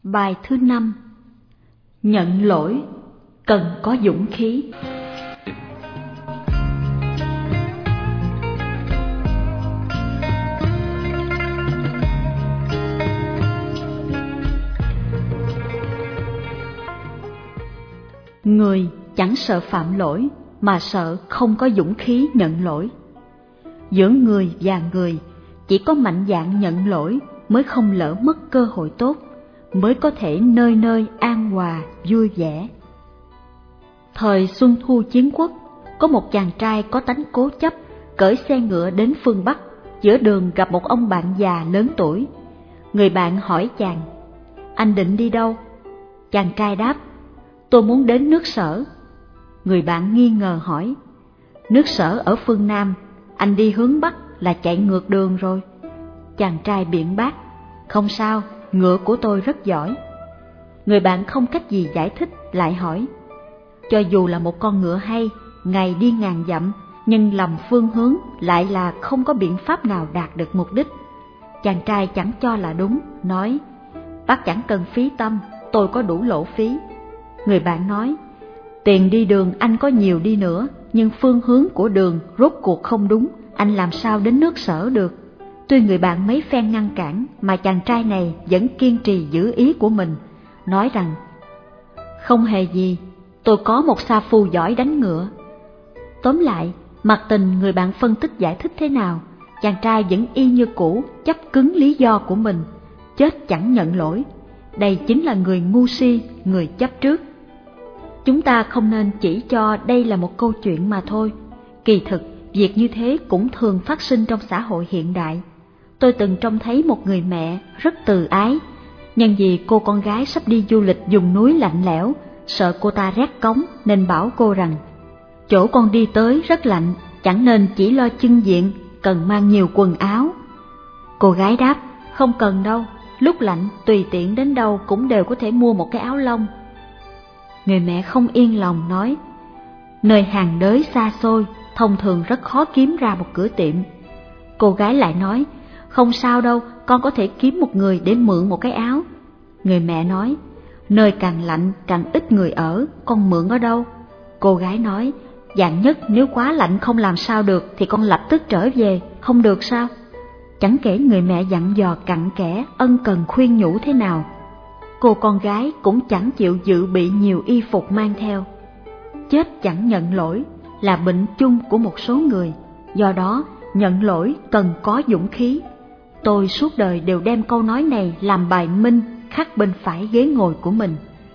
Bài thứ 5. Nhận lỗi cần có dũng khí. Người chẳng sợ phạm lỗi mà sợ không có dũng khí nhận lỗi. Giữa người và người, chỉ có mạnh dạn nhận lỗi mới không lỡ mất cơ hội tốt, mới có thể nơi nơi an hòa vui vẻ. Thời Xuân Thu Chiến Quốc, có một chàng trai có tánh cố chấp, cởi xe ngựa đến phương Bắc. Giữa đường gặp một ông bạn già lớn tuổi. Người bạn hỏi chàng: "Anh định đi đâu?" Chàng trai đáp: "Tôi muốn đến nước Sở." Người bạn nghi ngờ hỏi: "Nước Sở ở phương Nam, anh đi hướng Bắc là chạy ngược đường rồi." Chàng trai biện bác: "Không sao, ngựa của tôi rất giỏi." Người bạn không cách gì giải thích, lại hỏi: "Cho dù là một con ngựa hay, ngày đi ngàn dặm, nhưng lầm phương hướng lại là không có biện pháp nào đạt được mục đích." Chàng trai chẳng cho là đúng, nói: "Bác chẳng cần phí tâm, tôi có đủ lộ phí." Người bạn nói: "Tiền đi đường anh có nhiều đi nữa, nhưng phương hướng của đường rốt cuộc không đúng, anh làm sao đến nước Sở được?" Tuy người bạn mấy phen ngăn cản, mà chàng trai này vẫn kiên trì giữ ý của mình, nói rằng: "Không hề gì, tôi có một sa phu giỏi đánh ngựa." Tóm lại, mặc tình người bạn phân tích giải thích thế nào, chàng trai vẫn y như cũ, chấp cứng lý do của mình, chết chẳng nhận lỗi. Đây chính là người ngu si, người chấp trước. Chúng ta không nên chỉ cho đây là một câu chuyện mà thôi. Kỳ thực, việc như thế cũng thường phát sinh trong xã hội hiện đại. Tôi từng trông thấy một người mẹ rất từ ái, nhưng vì cô con gái sắp đi du lịch vùng núi lạnh lẽo, sợ cô ta rét cóng nên bảo cô rằng: "Chỗ con đi tới rất lạnh, chẳng nên chỉ lo chưng diện, cần mang nhiều quần áo." Cô gái đáp: "Không cần đâu, lúc lạnh tùy tiện đến đâu cũng đều có thể mua một cái áo lông." Người mẹ không yên lòng nói: "Nơi hàng đới xa xôi, thông thường rất khó kiếm ra một cửa tiệm." Cô gái lại nói: "Không sao đâu, con có thể kiếm một người để mượn một cái áo." Người mẹ nói: "Nơi càng lạnh càng ít người ở, con mượn ở đâu?" Cô gái nói: "Vạn nhất nếu quá lạnh không làm sao được thì con lập tức trở về, không được sao?" Chẳng kể người mẹ dặn dò cặn kẽ, ân cần khuyên nhủ thế nào, cô con gái cũng chẳng chịu dự bị nhiều y phục mang theo. Chết chẳng nhận lỗi là bệnh chung của một số người, do đó nhận lỗi cần có dũng khí. Tôi suốt đời đều đem câu nói này làm bài minh khắc bên phải ghế ngồi của mình.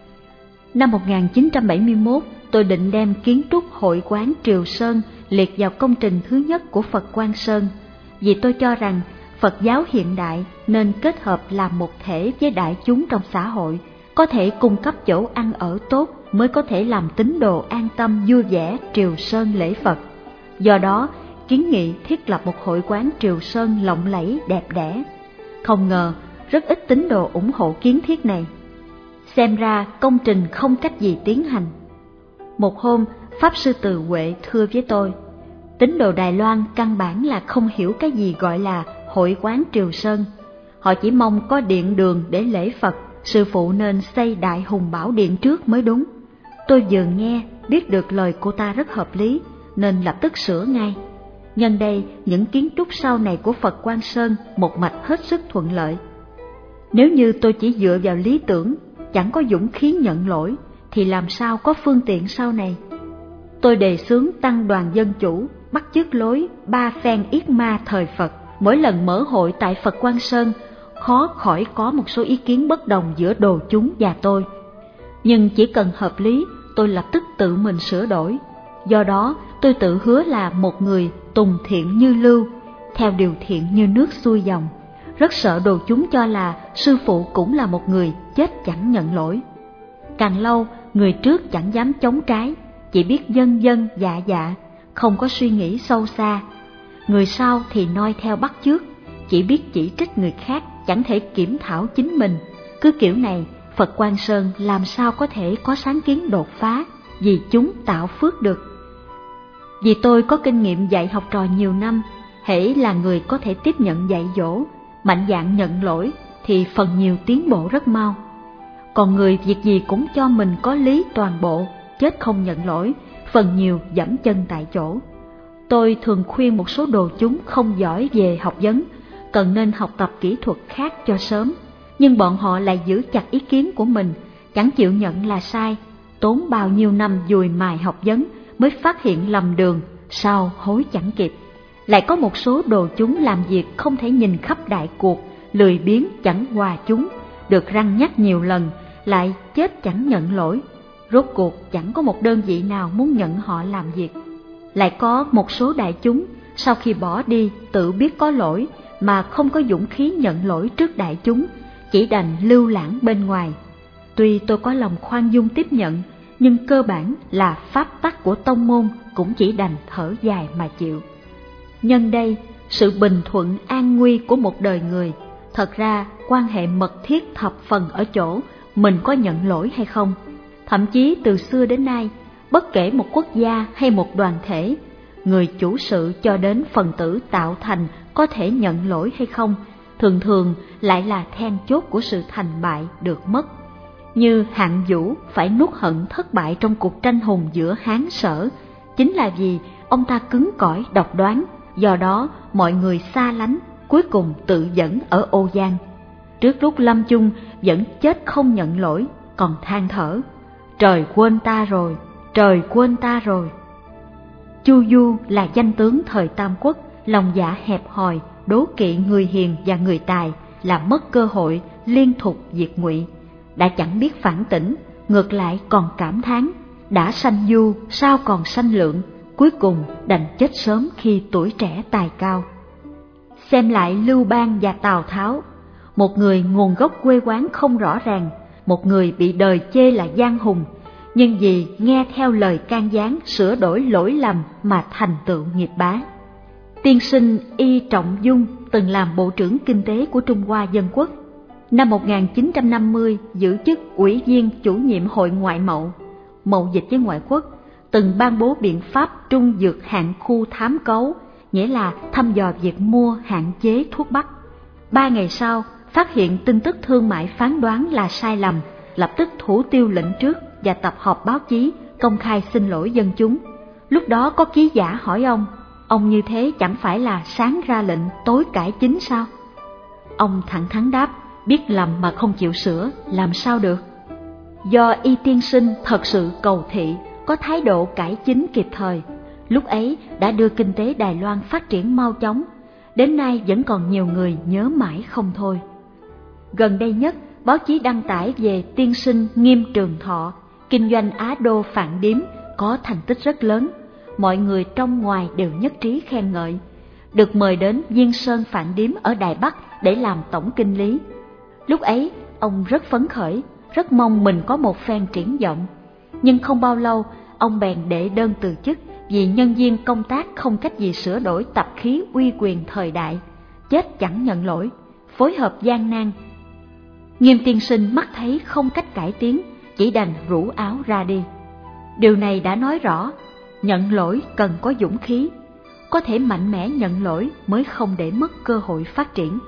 Năm 1971, tôi định đem kiến trúc hội quán Triều Sơn liệt vào công trình thứ nhất của Phật Quang Sơn, vì tôi cho rằng Phật giáo hiện đại nên kết hợp làm một thể với đại chúng trong xã hội, có thể cung cấp chỗ ăn ở tốt mới có thể làm tín đồ an tâm vui vẻ Triều Sơn lễ Phật. Do đó, kiến nghị thiết lập một hội quán Triều Sơn lộng lẫy đẹp đẽ. Không ngờ, rất ít tín đồ ủng hộ kiến thiết này. Xem ra công trình không cách gì tiến hành. Một hôm, Pháp Sư Từ Huệ thưa với tôi: tín đồ Đài Loan căn bản là không hiểu cái gì gọi là hội quán Triều Sơn. Họ chỉ mong có điện đường để lễ Phật, sư phụ nên xây Đại Hùng Bảo Điện trước mới đúng. Tôi vừa nghe, biết được lời cô ta rất hợp lý, nên lập tức sửa ngay. Nhân đây, những kiến trúc sau này của Phật Quang Sơn một mạch hết sức thuận lợi. Nếu như tôi chỉ dựa vào lý tưởng, chẳng có dũng khí nhận lỗi, thì làm sao có phương tiện sau này? Tôi đề xướng tăng đoàn dân chủ, bắt chước lối ba phen yết ma thời Phật. Mỗi lần mở hội tại Phật Quang Sơn, khó khỏi có một số ý kiến bất đồng giữa đồ chúng và tôi. Nhưng chỉ cần hợp lý, tôi lập tức tự mình sửa đổi. Do đó, tôi tự hứa là một người tùng thiện như lưu, theo điều thiện như nước xuôi dòng. Rất sợ đồ chúng cho là sư phụ cũng là một người chết chẳng nhận lỗi. Càng lâu, người trước chẳng dám chống trái, chỉ biết dân dân dạ dạ, không có suy nghĩ sâu xa. Người sau thì noi theo bắt chước, chỉ biết chỉ trích người khác, chẳng thể kiểm thảo chính mình. Cứ kiểu này, Phật Quang Sơn làm sao có thể có sáng kiến đột phá, vì chúng tạo phước được. Vì tôi có kinh nghiệm dạy học trò nhiều năm, hễ là người có thể tiếp nhận dạy dỗ, mạnh dạn nhận lỗi, thì phần nhiều tiến bộ rất mau. còn người việc gì cũng cho mình có lý toàn bộ, chết không nhận lỗi, phần nhiều dẫm chân tại chỗ. Tôi thường khuyên một số đồ chúng không giỏi về học vấn, cần nên học tập kỹ thuật khác cho sớm, nhưng bọn họ lại giữ chặt ý kiến của mình, chẳng chịu nhận là sai, tốn bao nhiêu năm dùi mài học vấn mới phát hiện lầm đường, sau hối chẳng kịp. Lại có một số đồ chúng làm việc không thể nhìn khắp đại cuộc, lười biếng chẳng hòa chúng, được răn nhắc nhiều lần, lại chết chẳng nhận lỗi. Rốt cuộc chẳng có một đơn vị nào muốn nhận họ làm việc. Lại có một số đại chúng, sau khi bỏ đi tự biết có lỗi mà không có dũng khí nhận lỗi trước đại chúng, chỉ đành lưu lãng bên ngoài. Tuy tôi có lòng khoan dung tiếp nhận, nhưng cơ bản là pháp tắc của tông môn cũng chỉ đành thở dài mà chịu. Nhân đây, sự bình thuận an nguy của một đời người, thật ra quan hệ mật thiết thập phần ở chỗ mình có nhận lỗi hay không. Thậm chí từ xưa đến nay, bất kể một quốc gia hay một đoàn thể, người chủ sự cho đến phần tử tạo thành có thể nhận lỗi hay không, thường thường lại là then chốt của sự thành bại được mất. Như Hạng Vũ phải nuốt hận thất bại trong cuộc tranh hùng giữa Hán Sở, chính là vì ông ta cứng cỏi độc đoán, do đó mọi người xa lánh, cuối cùng tự dẫn ở Ô Giang. Trước lúc lâm chung vẫn chết không nhận lỗi, còn than thở: trời quên ta rồi, trời quên ta rồi. Chu Du là danh tướng thời Tam Quốc, lòng dạ hẹp hòi, đố kỵ người hiền và người tài, làm mất cơ hội liên tục diệt Ngụy. Đã chẳng biết phản tỉnh, ngược lại còn cảm thán: đã sanh du sao còn sanh lượng, cuối cùng đành chết sớm khi tuổi trẻ tài cao. Xem lại Lưu Bang và Tào Tháo, một người nguồn gốc quê quán không rõ ràng, một người bị đời chê là gian hùng, nhưng vì nghe theo lời can gián sửa đổi lỗi lầm mà thành tựu nghiệp bá. Tiên sinh Y Trọng Dung từng làm Bộ trưởng Kinh tế của Trung Hoa Dân Quốc. Năm 1950 giữ chức Ủy viên chủ nhiệm Hội Ngoại mậu, mậu dịch với ngoại quốc, từng ban bố biện pháp trung dược hạn khu thám cấu, nghĩa là thăm dò việc mua hạn chế thuốc bắc. 3 ngày sau, phát hiện tin tức thương mại phán đoán là sai lầm, lập tức thủ tiêu lệnh trước và tập họp báo chí, công khai xin lỗi dân chúng. Lúc đó có ký giả hỏi ông như thế chẳng phải là sáng ra lệnh tối cải chính sao? Ông thẳng thắn đáp: biết lầm mà không chịu sửa, làm sao được? Do Y tiên sinh thật sự cầu thị, có thái độ cải chính kịp thời, lúc ấy đã đưa kinh tế Đài Loan phát triển mau chóng, đến nay vẫn còn nhiều người nhớ mãi không thôi. Gần đây nhất, báo chí đăng tải về tiên sinh Nghiêm Trường Thọ, kinh doanh Á Đô Phạn Điếm, có thành tích rất lớn, mọi người trong ngoài đều nhất trí khen ngợi. Được mời đến Viên Sơn Phạn Điếm ở Đài Bắc để làm tổng kinh lý. Lúc ấy, ông rất phấn khởi, rất mong mình có một phen triển vọng. Nhưng không bao lâu, ông bèn đệ đơn từ chức vì nhân viên công tác không cách gì sửa đổi tập khí uy quyền thời đại, chết chẳng nhận lỗi, phối hợp gian nan. Nghiêm tiên sinh mắt thấy không cách cải tiến, chỉ đành rũ áo ra đi. Điều này đã nói rõ, nhận lỗi cần có dũng khí, có thể mạnh mẽ nhận lỗi mới không để mất cơ hội phát triển.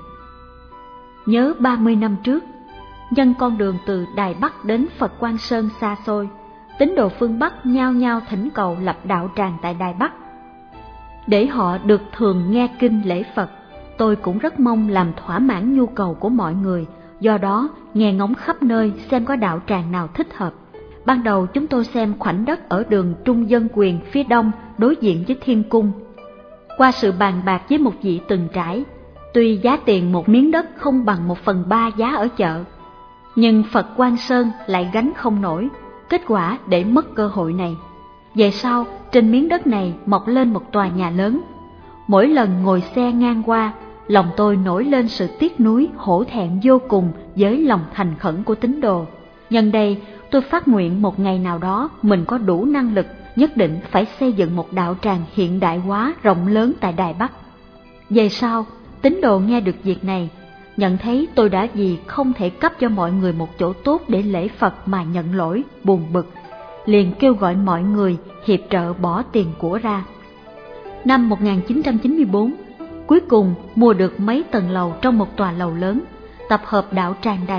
Nhớ 30 năm trước, nhân con đường từ Đài Bắc đến Phật Quang Sơn xa xôi, tín đồ phương Bắc nhao nhao thỉnh cầu lập đạo tràng tại Đài Bắc. Để họ được thường nghe kinh lễ Phật, tôi cũng rất mong làm thỏa mãn nhu cầu của mọi người, do đó nghe ngóng khắp nơi xem có đạo tràng nào thích hợp. Ban đầu chúng tôi xem khoảnh đất ở đường Trung Dân Quyền phía đông đối diện với Thiên Cung. Qua sự bàn bạc với một vị từng trải, tuy giá tiền một miếng đất không bằng 1/3 giá ở chợ, nhưng Phật Quang Sơn lại gánh không nổi, kết quả để mất cơ hội này. Về sau, trên miếng đất này mọc lên một tòa nhà lớn. Mỗi lần ngồi xe ngang qua, lòng tôi nổi lên sự tiếc nuối hổ thẹn vô cùng với lòng thành khẩn của tín đồ. Nhân đây, tôi phát nguyện một ngày nào đó mình có đủ năng lực, nhất định phải xây dựng một đạo tràng hiện đại hóa rộng lớn tại Đài Bắc. Về sau, tín đồ nghe được việc này, nhận thấy tôi đã vì không thể cấp cho mọi người một chỗ tốt để lễ Phật mà nhận lỗi, buồn bực, liền kêu gọi mọi người hiệp trợ bỏ tiền của ra. Năm 1994, cuối cùng mua được mấy tầng lầu trong một tòa lầu lớn, tập hợp đạo tràng Đài Bắc,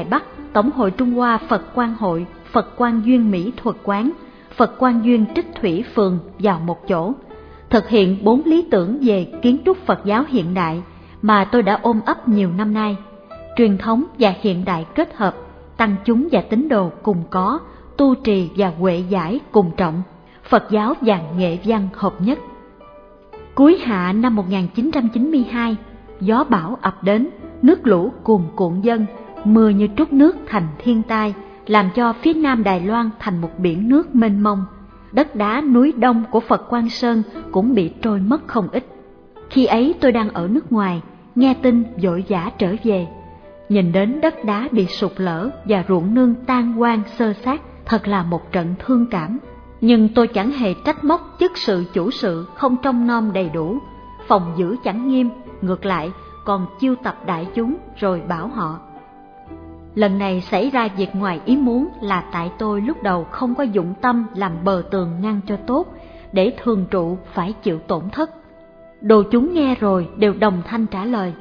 Tổng hội Trung Hoa Phật Quang Hội, Phật Quang Duyên Mỹ Thuật Quán, Phật Quang Duyên Trích Thủy Phường vào một chỗ, thực hiện 4 lý tưởng về kiến trúc Phật giáo hiện đại mà tôi đã ôm ấp nhiều năm nay. Truyền thống và hiện đại kết hợp, tăng chúng và tín đồ cùng có, tu trì và huệ giải cùng trọng, Phật giáo và nghệ văn hợp nhất. Cuối hạ năm 1992, gió bão ập đến, nước lũ cuồn cuộn dâng, mưa như trút nước thành thiên tai, làm cho phía nam Đài Loan thành một biển nước mênh mông. Đất đá núi Đông của Phật Quang Sơn cũng bị trôi mất không ít. Khi ấy tôi đang ở nước ngoài, nghe tin vội vã trở về. Nhìn đến đất đá bị sụt lở và ruộng nương tan hoang xơ xác, thật là một trận thương cảm. Nhưng tôi chẳng hề trách móc chức sự chủ sự không trông nom đầy đủ, phòng giữ chẳng nghiêm, ngược lại còn chiêu tập đại chúng rồi bảo họ. Lần này xảy ra việc ngoài ý muốn là tại tôi lúc đầu không có dụng tâm làm bờ tường ngăn cho tốt, để thường trụ phải chịu tổn thất. Đồ chúng nghe rồi đều đồng thanh trả lời: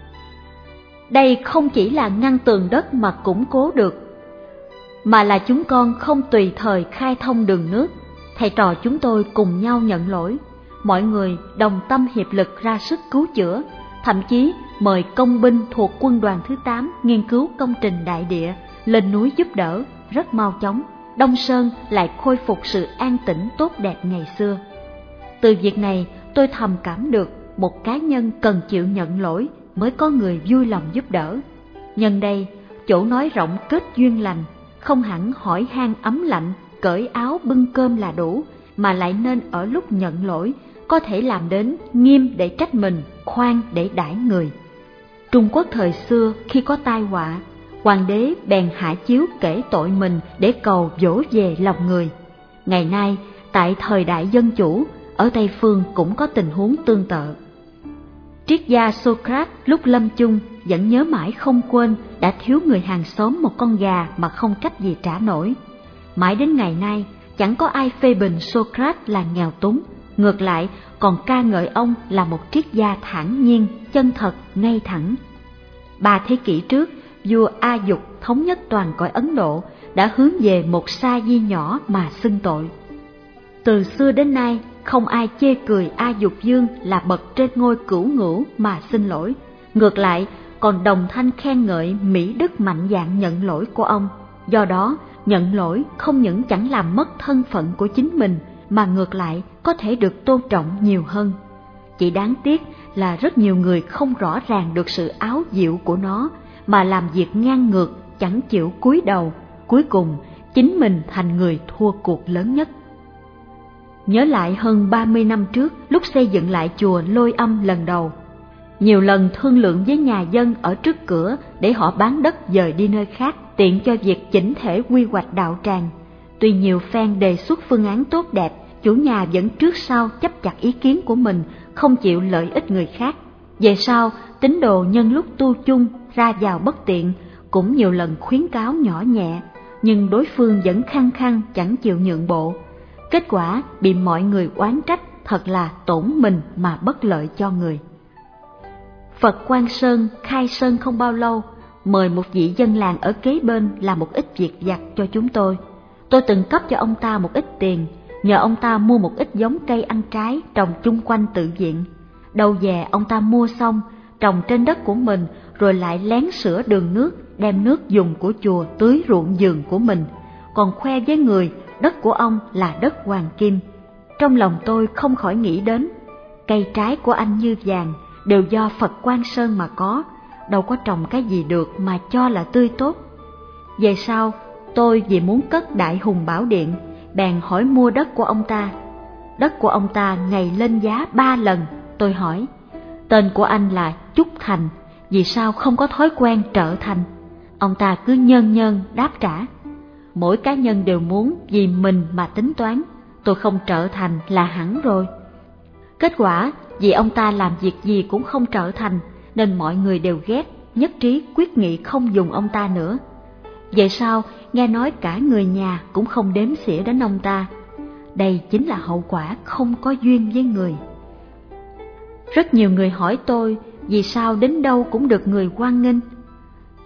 đây không chỉ là ngăn tường đất mà củng cố được, mà là chúng con không tùy thời khai thông đường nước. Thầy trò chúng tôi cùng nhau nhận lỗi, mọi người đồng tâm hiệp lực ra sức cứu chữa, thậm chí mời công binh thuộc quân đoàn thứ 8 nghiên cứu công trình đại địa, lên núi giúp đỡ, rất mau chóng. Đông Sơn lại khôi phục sự an tĩnh tốt đẹp ngày xưa. Từ việc này tôi thầm cảm được một cá nhân cần chịu nhận lỗi mới có người vui lòng giúp đỡ. Nhân đây, chỗ nói rộng kết duyên lành, không hẳn hỏi han ấm lạnh, cởi áo bưng cơm là đủ, mà lại nên ở lúc nhận lỗi có thể làm đến nghiêm để trách mình, khoan để đãi người. Trung Quốc thời xưa khi có tai họa, hoàng đế bèn hạ chiếu kể tội mình để cầu dỗ về lòng người. Ngày nay, tại thời đại dân chủ, ở Tây Phương cũng có tình huống tương tự. Triết gia Socrates lúc lâm chung vẫn nhớ mãi không quên đã thiếu người hàng xóm một con gà mà không cách gì trả nổi. Mãi đến ngày nay, chẳng có ai phê bình Socrates là nghèo túng, ngược lại còn ca ngợi ông là một triết gia thản nhiên, chân thật, ngay thẳng. 3 thế kỷ trước, vua A Dục thống nhất toàn cõi Ấn Độ đã hướng về một sa di nhỏ mà xưng tội. Từ xưa đến nay, không ai chê cười A Dục Dương là bậc trên ngôi cửu ngũ mà xin lỗi, ngược lại còn đồng thanh khen ngợi mỹ đức mạnh dạn nhận lỗi của ông. Do đó, nhận lỗi không những chẳng làm mất thân phận của chính mình, mà ngược lại có thể được tôn trọng nhiều hơn. Chỉ đáng tiếc là rất nhiều người không rõ ràng được sự áo diệu của nó, mà làm việc ngang ngược, chẳng chịu cúi đầu, cuối cùng chính mình thành người thua cuộc lớn nhất. Nhớ lại hơn 30 năm trước, lúc xây dựng lại chùa Lôi Âm lần đầu, nhiều lần thương lượng với nhà dân ở trước cửa để họ bán đất dời đi nơi khác, tiện cho việc chỉnh thể quy hoạch đạo tràng. Tuy nhiều phen đề xuất phương án tốt đẹp, chủ nhà vẫn trước sau chấp chặt ý kiến của mình, không chịu lợi ích người khác. Về sau, tín đồ nhân lúc tu chung ra vào bất tiện, cũng nhiều lần khuyến cáo nhỏ nhẹ, nhưng đối phương vẫn khăng khăng chẳng chịu nhượng bộ. Kết quả bị mọi người oán trách, thật là tổn mình mà bất lợi cho người. Phật Quang Sơn khai sơn không bao lâu, mời một vị dân làng ở kế bên làm một ít việc vặt cho chúng tôi. Tôi từng cấp cho ông ta một ít tiền, nhờ ông ta mua một ít giống cây ăn trái trồng chung quanh tự viện. Đâu về ông ta mua xong, trồng trên đất của mình, rồi lại lén sửa đường nước, đem nước dùng của chùa tưới ruộng vườn của mình, còn khoe với người đất của ông là đất hoàng kim. Trong lòng tôi không khỏi nghĩ đến, cây trái của anh như vàng, đều do Phật Quang Sơn mà có, đâu có trồng cái gì được mà cho là tươi tốt. Về sau, tôi vì muốn cất Đại Hùng Bảo Điện, bèn hỏi mua đất của ông ta. Đất của ông ta ngày lên giá 3 lần. Tôi hỏi, tên của anh là Trúc Thành, vì sao không có thói quen Trợ Thành? Ông ta cứ nhơn nhơn đáp trả, mỗi cá nhân đều muốn vì mình mà tính toán, tôi không Trợ Thành là hẳn rồi. Kết quả, vì ông ta làm việc gì cũng không Trợ Thành, nên mọi người đều ghét, nhất trí quyết nghị không dùng ông ta nữa. Về sau, nghe nói cả người nhà cũng không đếm xỉa đến ông ta. Đây chính là hậu quả không có duyên với người. Rất nhiều người hỏi tôi vì sao đến đâu cũng được người hoan nghênh.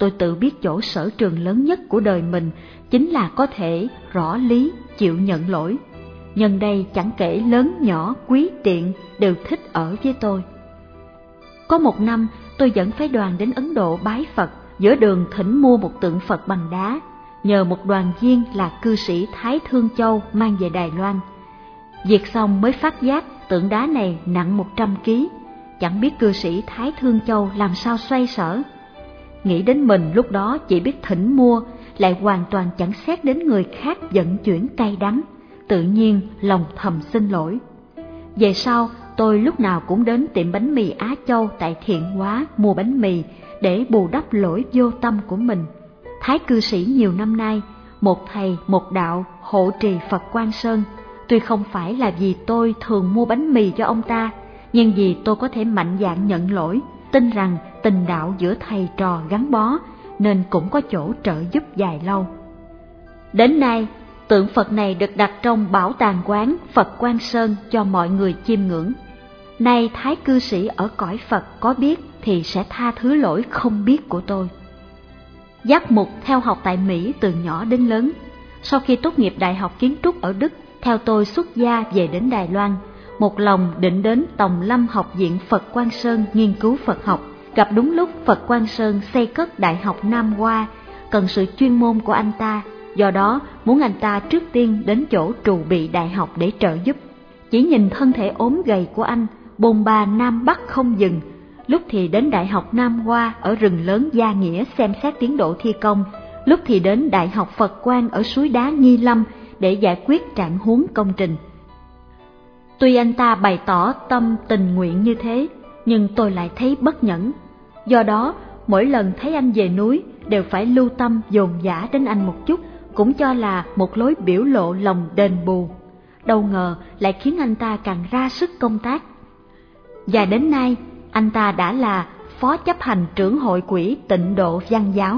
tôi tự biết chỗ sở trường lớn nhất của đời mình chính là có thể rõ lý, chịu nhận lỗi. Nhân đây chẳng kể lớn nhỏ, quý tiện đều thích ở với tôi. Có một năm, tôi dẫn phái đoàn đến Ấn Độ bái Phật, giữa đường thỉnh mua một tượng Phật bằng đá, nhờ một đoàn viên là cư sĩ Thái Thương Châu mang về Đài Loan. Việc xong mới phát giác tượng đá này nặng 100 kg, chẳng biết cư sĩ Thái Thương Châu làm sao xoay sở. Nghĩ đến mình lúc đó chỉ biết thỉnh mua, lại hoàn toàn chẳng xét đến người khác vận chuyển cay đắng, tự nhiên lòng thầm xin lỗi. Về sau, tôi lúc nào cũng đến tiệm bánh mì Á Châu tại Thiện Hóa mua bánh mì để bù đắp lỗi vô tâm của mình. Thái cư sĩ nhiều năm nay, một thầy một đạo hộ trì Phật Quang Sơn. Tuy không phải là vì tôi thường mua bánh mì cho ông ta, nhưng vì tôi có thể mạnh dạn nhận lỗi, tin rằng tình đạo giữa thầy trò gắn bó, nên cũng có chỗ trợ giúp dài lâu. Đến nay, tượng Phật này được đặt trong bảo tàng quán Phật Quang Sơn cho mọi người chiêm ngưỡng. Nay Thái cư sĩ ở cõi Phật có biết thì sẽ tha thứ lỗi không biết của tôi. Giác Mục theo học tại Mỹ từ nhỏ đến lớn. Sau khi tốt nghiệp Đại học Kiến trúc ở Đức, theo tôi xuất gia về đến Đài Loan, một lòng định đến Tòng Lâm Học viện Phật Quang Sơn nghiên cứu Phật học. Gặp đúng lúc Phật Quang Sơn xây cất Đại học Nam Hoa, cần sự chuyên môn của anh ta, do đó muốn anh ta trước tiên đến chỗ trù bị đại học để trợ giúp. Chỉ nhìn thân thể ốm gầy của anh, bôn ba Nam Bắc không dừng, lúc thì đến Đại học Nam Hoa ở rừng lớn Gia Nghĩa xem xét tiến độ thi công, lúc thì đến Đại học Phật Quang ở suối đá Nghi Lâm để giải quyết trạng huống công trình. Tuy anh ta bày tỏ tâm tình nguyện như thế, nhưng tôi lại thấy bất nhẫn. Do đó, mỗi lần thấy anh về núi đều phải lưu tâm dồn dã đến anh một chút, cũng cho là một lối biểu lộ lòng đền bù. Đâu ngờ lại khiến anh ta càng ra sức công tác. Và đến nay, anh ta đã là phó chấp hành trưởng hội quỹ Tịnh Độ Văn Giáo.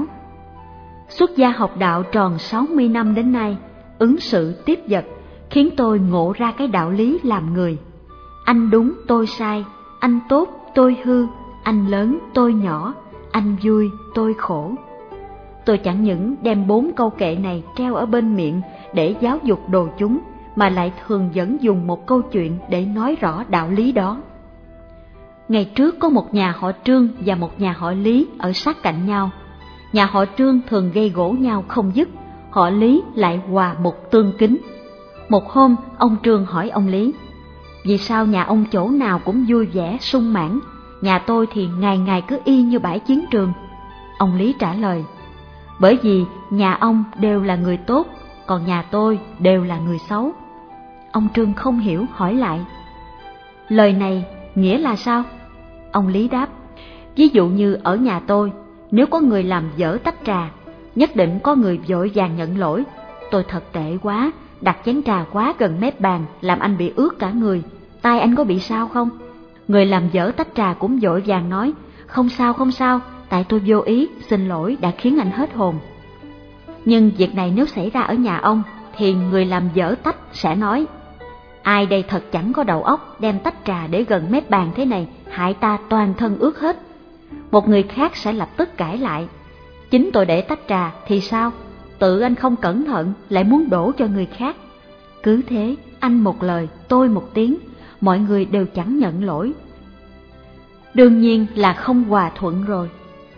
Xuất gia học đạo tròn 60 năm đến nay, ứng xử tiếp vật, khiến tôi ngộ ra cái đạo lý làm người. Anh đúng tôi sai, anh tốt tôi hư, anh lớn tôi nhỏ, anh vui tôi khổ. Tôi chẳng những đem 4 câu kệ này treo ở bên miệng để giáo dục đồ chúng, mà lại thường dẫn dùng một câu chuyện để nói rõ đạo lý đó. Ngày trước có một nhà họ Trương và một nhà họ Lý ở sát cạnh nhau. Nhà họ Trương thường gây gổ nhau không dứt, họ Lý lại hòa một tương kính. Một hôm, ông Trương hỏi ông Lý: vì sao nhà ông chỗ nào cũng vui vẻ, sung mãn, nhà tôi thì ngày ngày cứ y như bãi chiến trường? Ông Lý trả lời: bởi vì nhà ông đều là người tốt, còn nhà tôi đều là người xấu. Ông Trương không hiểu hỏi lại: lời này nghĩa là sao? Ông Lý đáp: ví dụ như ở nhà tôi, nếu có người làm dở tách trà, nhất định có người vội vàng nhận lỗi: tôi thật tệ quá, đặt chén trà quá gần mép bàn làm anh bị ướt cả người, tai anh có bị sao không? Người làm dở tách trà cũng vội vàng nói: không sao không sao, tại tôi vô ý, xin lỗi đã khiến anh hết hồn. Nhưng việc này nếu xảy ra ở nhà ông thì người làm dở tách sẽ nói: ai đây thật chẳng có đầu óc, đem tách trà để gần mép bàn thế này, hại ta toàn thân ướt hết. Một người khác sẽ lập tức cãi lại: chính tôi để tách trà thì sao, tự anh không cẩn thận lại muốn đổ cho người khác. Cứ thế, anh một lời tôi một tiếng, mọi người đều chẳng nhận lỗi, đương nhiên là không hòa thuận rồi.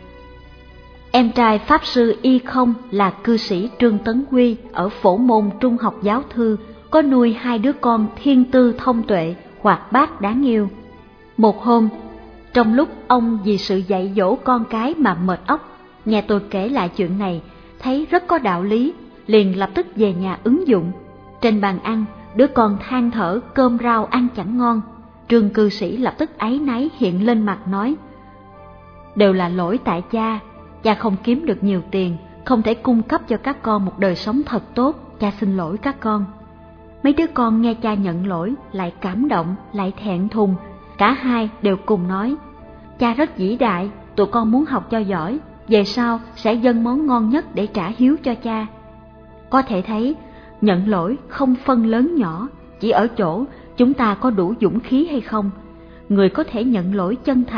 Em trai Pháp Sư Y Không là cư sĩ Trương Tấn Huy ở Phổ Môn Trung học Giáo Thư, có nuôi 2 đứa con thiên tư thông tuệ, hoạt bát đáng yêu. Một hôm, trong lúc ông vì sự dạy dỗ con cái mà mệt óc, nghe tôi kể lại chuyện này, thấy rất có đạo lý, liền lập tức về nhà ứng dụng. Trên bàn ăn, đứa con than thở cơm rau ăn chẳng ngon. Trương cư sĩ lập tức áy náy hiện lên mặt nói: đều là lỗi tại cha, cha không kiếm được nhiều tiền, không thể cung cấp cho các con một đời sống thật tốt, cha xin lỗi các con. Mấy đứa con nghe cha nhận lỗi, lại cảm động, lại thẹn thùng, cả hai đều cùng nói: cha rất vĩ đại, tụi con muốn học cho giỏi, về sau sẽ dâng món ngon nhất để trả hiếu cho cha. Có thể thấy, nhận lỗi không phân lớn nhỏ, chỉ ở chỗ chúng ta có đủ dũng khí hay không. Người có thể nhận lỗi chân thành,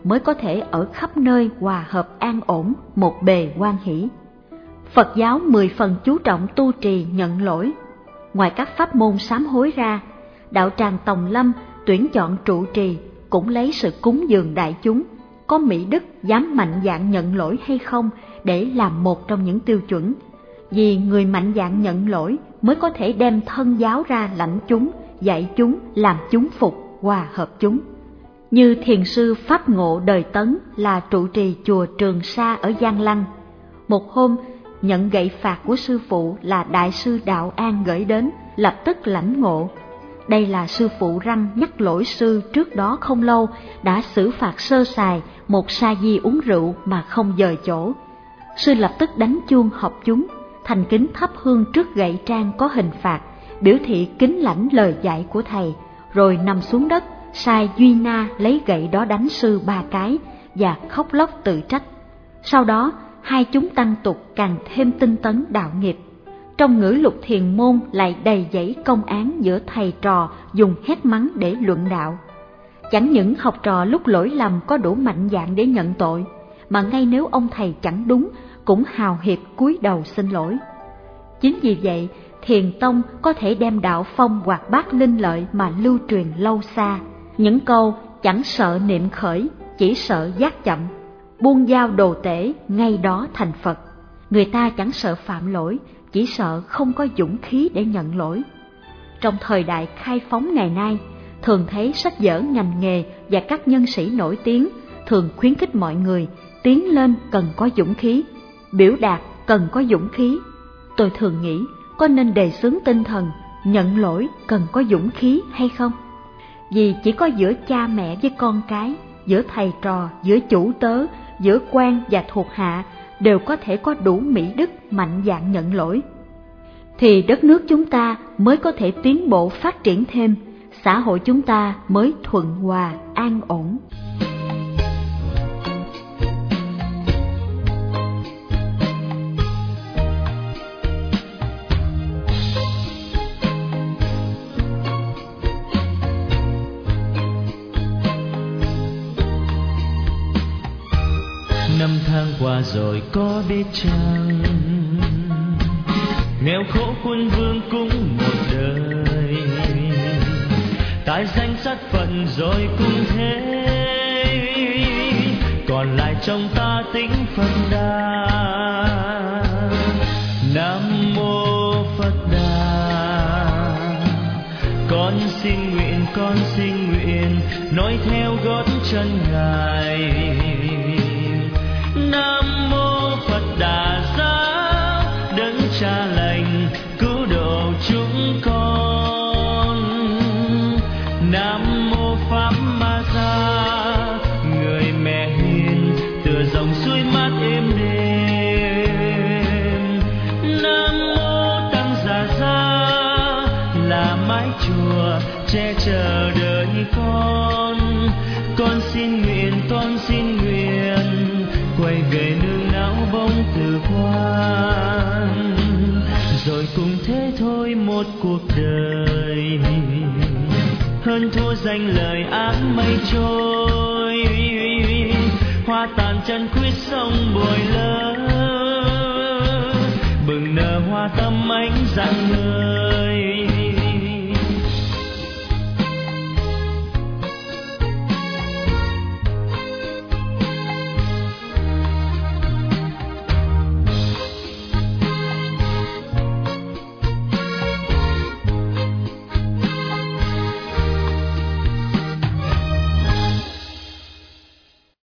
mới có thể ở khắp nơi hòa hợp an ổn, một bề hoan hỷ. Phật giáo 10 phần chú trọng tu trì nhận lỗi. Ngoài các pháp môn sám hối ra, đạo tràng Tòng Lâm tuyển chọn trụ trì cũng lấy sự cúng dường đại chúng, có mỹ đức dám mạnh dạn nhận lỗi hay không để làm một trong những tiêu chuẩn. Vì người mạnh dạn nhận lỗi mới có thể đem thân giáo ra lãnh chúng, dạy chúng, làm chúng phục, hòa hợp chúng. Như thiền sư Pháp Ngộ đời Tấn là trụ trì chùa Trường Sa ở Giang Lăng. Một hôm, nhận gậy phạt của sư phụ là Đại sư Đạo An gửi đến, lập tức lãnh ngộ. Đây là sư phụ răn nhắc lỗi sư trước đó không lâu đã xử phạt sơ sài một sa di uống rượu mà không dời chỗ. Sư lập tức đánh chuông họp chúng, thành kính thắp hương trước gậy trang có hình phạt, biểu thị kính lãnh lời dạy của thầy, rồi nằm xuống đất, sai Duy Na lấy gậy đó đánh sư 3 cái và khóc lóc tự trách. Sau đó, hai chúng tăng tục càng thêm tinh tấn đạo nghiệp. Trong ngữ lục thiền môn lại đầy dẫy công án giữa thầy trò dùng hét mắng để luận đạo. Chẳng những học trò lúc lỗi lầm có đủ mạnh dạn để nhận tội, mà ngay nếu ông thầy chẳng đúng cũng hào hiệp cúi đầu xin lỗi. Chính vì vậy, Thiền Tông có thể đem đạo phong hoạt bát linh lợi mà lưu truyền lâu xa. Những câu chẳng sợ niệm khởi, chỉ sợ giác chậm, buông dao đồ tể, ngay đó thành Phật. Người ta chẳng sợ phạm lỗi, chỉ sợ không có dũng khí để nhận lỗi. Trong thời đại khai phóng ngày nay, thường thấy sách vở ngành nghề và các nhân sĩ nổi tiếng thường khuyến khích mọi người tiến lên cần có dũng khí, biểu đạt cần có dũng khí. Tôi thường nghĩ có nên đề xướng tinh thần nhận lỗi cần có dũng khí hay không? Vì chỉ có giữa cha mẹ với con cái, giữa thầy trò, giữa chủ tớ, giữa quan và thuộc hạ đều có thể có đủ mỹ đức mạnh dạn nhận lỗi, thì đất nước chúng ta mới có thể tiến bộ phát triển thêm, xã hội chúng ta mới thuận hòa an ổn. Năm tháng qua rồi có biết chăng, nghèo khổ quân vương cũng một đời, tại danh sách phận rồi cũng thế, còn lại trong ta tính Phật Đà. Nam mô Phật Đà. Con xin nguyện nói theo gót chân Ngài. Nam mô Phật Đà Giáo, đấng cha lành cứu độ chúng con. Nam mô Pháp Ma Gia, người mẹ hiền tựa dòng suối mát êm đềm. Nam mô Tăng Già Gia, là mái chùa che chở đời con. Con xin nguyện quay về nương náu bóng từ quan, rồi cùng thế thôi một cuộc đời, hơn thua danh lời áng mây trôi. Hoa tàn chân khuyết sông bồi lỡ, bừng nở hoa tâm ánh rạng ngời.